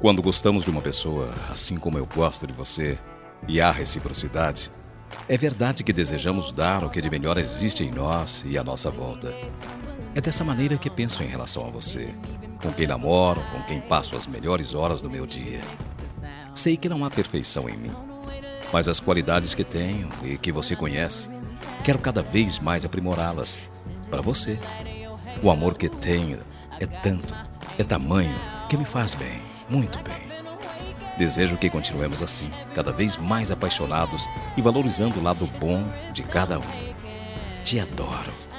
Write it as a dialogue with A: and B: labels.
A: Quando gostamos de uma pessoa, assim como eu gosto de você, e há reciprocidade, é verdade que desejamos dar o que de melhor existe em nós e à nossa volta. É dessa maneira que penso em relação a você, com quem namoro, com quem passo as melhores horas do meu dia. Sei que não há perfeição em mim, mas as qualidades que tenho e que você conhece, quero cada vez mais aprimorá-las para você. O amor que tenho é tanto, é tamanho, que me faz bem, muito bem. Desejo que continuemos assim, cada vez mais apaixonados e valorizando o lado bom de cada um. Te adoro.